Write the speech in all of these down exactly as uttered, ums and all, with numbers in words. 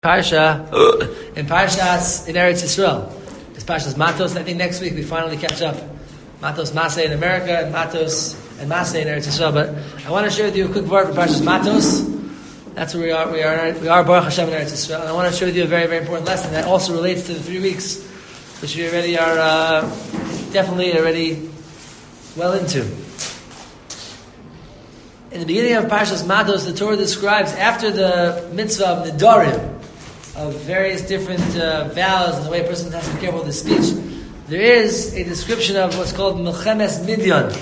Parsha in Parshas in Eretz Yisrael. It's Parshas Matos. I think next week we finally catch up. Matos Maseh in America and Matos and Maseh in Eretz Yisrael. But I want to share with you a quick word from Parshas Matos. That's where we are. We are. We are Baruch Hashem in Eretz Yisrael. And I want to share with you a very, very important lesson that also relates to the three weeks, which we already are uh, definitely already well into. In the beginning of Parshas Matos, the Torah describes after the mitzvah of Nedarim, of various different uh, vows and the way a person has to be careful with his speech, there is a description of what's called Milchemes Midyan,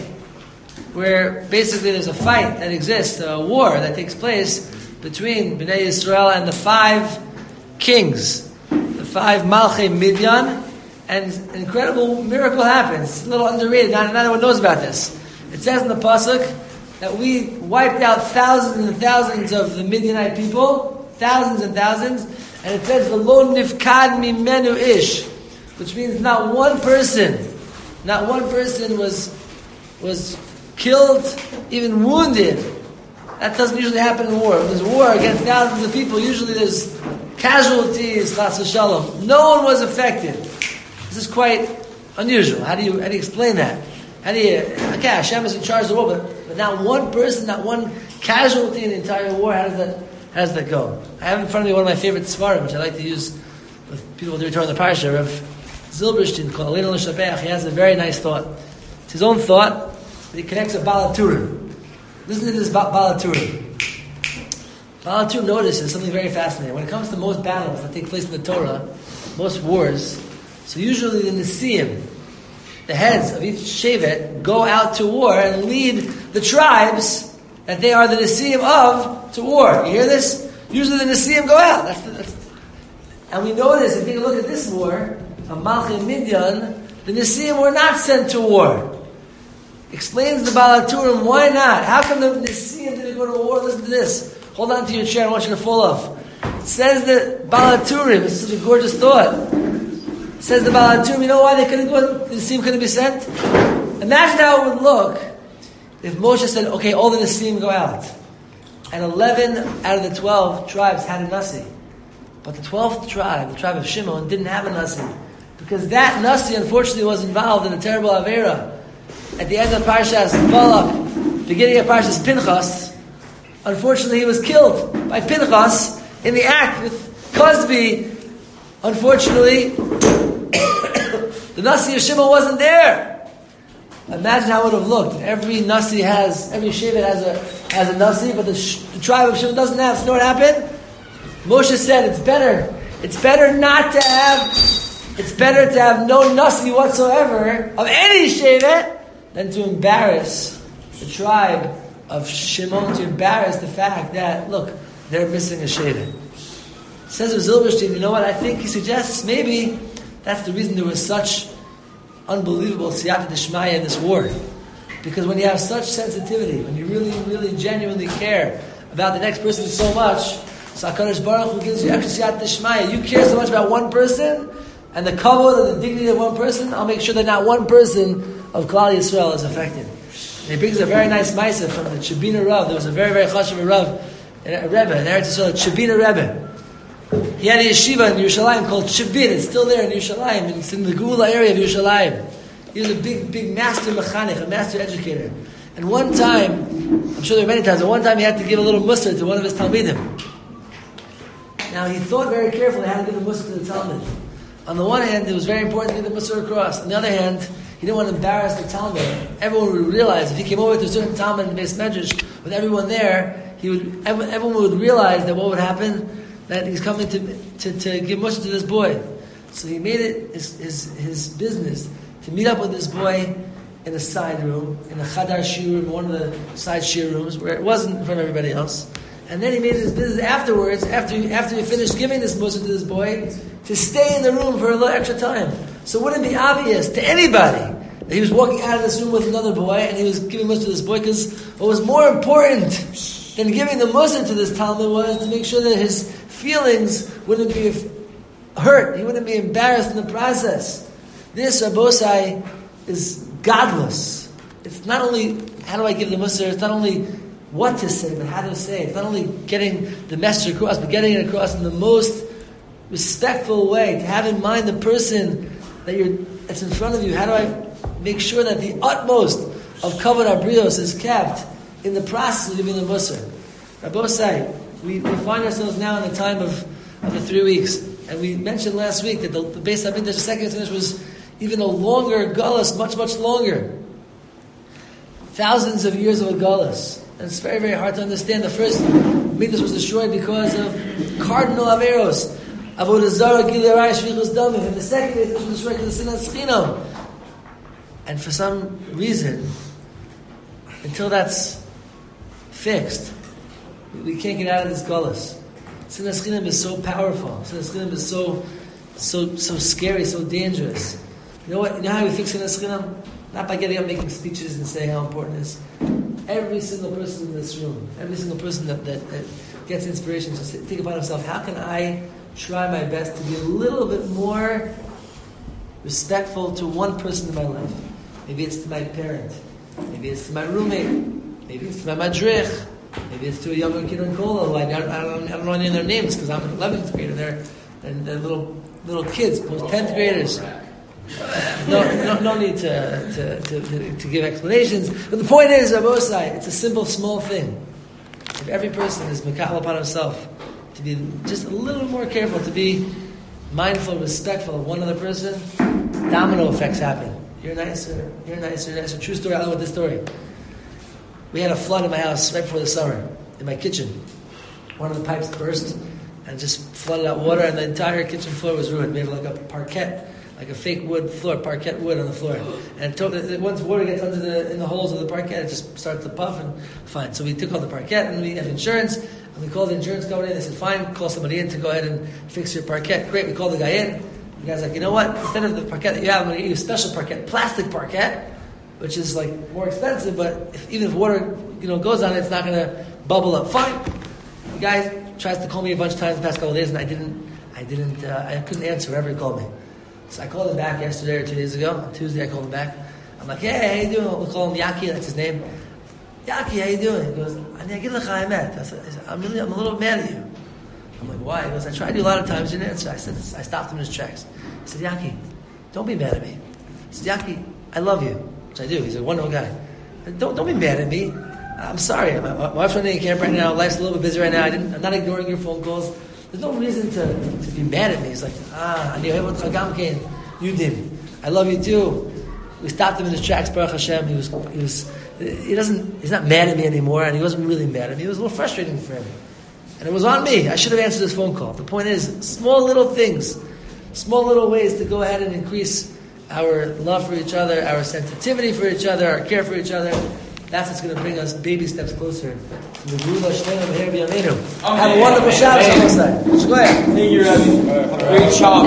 where basically there's a fight that exists, a war that takes place between Bnei Yisrael and the five kings, the five Malchei Midyan, and an incredible miracle happens. It's a little underrated, not, not everyone knows about this. It says in the Pasuk that we wiped out thousands and thousands of the Midianite people, thousands and thousands, and it says, "V'lo nifkad mimenu ish," which means not one person, not one person was was killed, even wounded. That doesn't usually happen in war. When there's war against thousands of people, usually there's casualties, chas v'shalom. No one was affected. This is quite unusual. How do you how do you explain that? How do you, okay, Hashem is in charge of the war, but, but not one person, not one casualty in the entire war. How does that How does that go? I have in front of me one of my favorite svarim, which I like to use with people who return the parsha, Rav Zilberstein, called Leil L'Shabeach. He has a very nice thought. It's his own thought, but he connects a Balaturim. Listen to this Balaturim. Balaturim notices something very fascinating. When it comes to most battles that take place in the Torah, most wars, so usually the Nesiim, the heads of each Shevet, go out to war and lead the tribes that they are the Nesiim of to war. You hear this? Usually the Nesiim go out. That's the, that's the, and we know this. If you take a look at this war, of Malchei Midyan, the Nesiim were not sent to war. Explains the Balaturim, why not? How come the Nesiim didn't go to war? Listen to this. Hold on to your chair, I want you to fall off. It says that Balaturim, this is such a gorgeous thought. It says the Balaturim, you know why they couldn't go, the Nesiim couldn't be sent? Imagine how it would look if Moshe said, okay, all the Nesiim go out. And eleven out of the twelve tribes had a Nasi. But the twelfth tribe, the tribe of Shimon, didn't have a Nasi. Because that Nasi, unfortunately, was involved in a terrible Avera. At the end of Parshas Balak, beginning of Parshas Pinchas, unfortunately, he was killed by Pinchas in the act with Cosby. Unfortunately, the Nasi of Shimon wasn't there. Imagine how it would have looked. Every Nasi has, every Shevet has a has a Nasi, but the, sh- the tribe of Shimon doesn't have. So you know what happened? Moshe said, it's better. It's better not to have, it's better to have no Nasi whatsoever of any Shevet than to embarrass the tribe of Shimon, to embarrass the fact that, look, they're missing a Shevet. Says of Zilberstein, you know what? I think he suggests maybe that's the reason there was such unbelievable siyata d'shmaya in this war. Because when you have such sensitivity, when you really, really, genuinely care about the next person so much, so HaKadosh Baruch Hu gives you extra siyata d'shmaya. You care so much about one person, and the kavod and the dignity of one person, I'll make sure that not one person of Klal Yisrael is affected. And he brings a very nice ma'aseh from the Chibina Rav. There was a very, very chashuv Rav, a Rebbe, in Eretz Yisrael, Chibina Rebbe. He had a yeshiva in Yerushalayim called Chibin. It's still there in Yerushalayim, and it's in the Geula area of Yerushalayim. He was a big, big master mechanich, a master educator. And one time, I'm sure there were many times, but one time he had to give a little mussar to one of his talmidim. Now he thought very carefully how to give the mussar to the talmid. On the one hand, it was very important to get the mussar across. On the other hand, he didn't want to embarrass the talmid. Everyone would realize if he came over to a certain talmid in the Beis Medrash with everyone there, he would everyone would realize that what would happen. That he's coming to, to, to give mussar to this boy. So he made it his, his, his business to meet up with this boy in a side room, in a chadar shiur room, one of the side shiur rooms, where it wasn't in front of everybody else. And then he made it his business afterwards, after he, after he finished giving this mussar to this boy, to stay in the room for a little extra time. So it wouldn't be obvious to anybody that he was walking out of this room with another boy and he was giving mussar to this boy, because what was more important than giving the mussar to this talmid was to make sure that his feelings wouldn't be hurt. He wouldn't be embarrassed in the process. This, Rabbosai, is godless. It's not only, how do I give the mussar? It's not only what to say, but how to say it. It's not only getting the message across, but getting it across in the most respectful way, to have in mind the person that you're that's in front of you. How do I make sure that the utmost of kavod habrios is kept in the process of giving the Musar? Rabbosai, we, we find ourselves now in the time of, of the three weeks, and we mentioned last week that the, the Beis Hamikdash, the second finish, was even a longer gullus, much much longer, thousands of years of a gullus, and it's very very hard to understand. The first Mikdash was destroyed because of cardinal averos. Avodah Zarah, Gilui Arayos, Shfichus Damim. And the second Mikdash was destroyed because of the Sinas Chinam. And for some reason, until that's fixed, we can't get out of this gullus. Sinas Chinam is so powerful. Sinas Chinam is so, so, so scary, so dangerous. You know what? You know how we fix Sinas Chinam? Not by getting up, making speeches and saying how important it is. Every single person in this room, every single person that, that, that gets inspiration, to think about himself. How can I try my best to be a little bit more respectful to one person in my life? Maybe it's to my parent. Maybe it's to my roommate. Maybe it's to my madrich. Maybe it's to a younger kid in Kola. I don't, I don't, I don't know any of their names because I'm an eleventh grader. They're, and they're little little kids, most tenth graders. No, no, no need to, to, to, to give explanations. But the point is, Rabbosai, it's a simple, small thing. If every person is mekal upon himself to be just a little more careful, to be mindful, respectful of one other person, domino effects happen. You're nicer, you're nicer, you're nicer. True story, I'll know with this story. We had a flood in my house right before the summer, in my kitchen. One of the pipes burst and just flooded out water, and the entire kitchen floor was ruined. We had like a parquet, like a fake wood floor, parquet wood on the floor. And it, once water gets under the in the holes of the parquet, it just starts to puff, and fine. So we took all the parquet, and we have insurance, and we called the insurance company, and they said, fine, call somebody in to go ahead and fix your parquet. Great, we called the guy in. The guy's like, you know what? Instead of the parquet that you have, I'm going to get you a special parquet, plastic parquet, which is like more expensive, but if, even if water you know goes on it, it's not going to bubble up. Fine. The guy tries to call me a bunch of times the past couple of days, and I didn't, I didn't, uh, I couldn't answer whenever he called me. So I called him back yesterday or two days ago. On Tuesday, I called him back. I'm like, hey, how you doing? We'll call him Yaki. That's his name. Yaki, how you doing? He goes, Ani agid lecha haemet. I said, I'm really, I'm a little mad at you. I'm like, why? He goes, I tried you a lot of times, you didn't answer. I said, I stopped him in his tracks. I said, Yaki, don't be mad at me. He said, Yaki, I love you. Which I do. He's a wonderful guy. Don't, don't be mad at me. I'm sorry. My, my wife's running a camp right now. Life's a little bit busy right now. I didn't, I'm not ignoring your phone calls. There's no reason to, to be mad at me. He's like, ah, ani ohev otcha gam kein. You did. I love you too. We stopped him in his tracks, Baruch Hashem. He was, he was, he doesn't, he's not mad at me anymore, and he wasn't really mad at me. It was a little frustrating for him. And it was on me. I should have answered his phone call. The point is, small little things, small little ways to go ahead and increase our love for each other, our sensitivity for each other, our care for each other. That's what's going to bring us baby steps closer to the Gula Shlema B'Her B'Yameinu. Have a wonderful Shabbos. Go ahead. Thank you, Rabbi. Great job.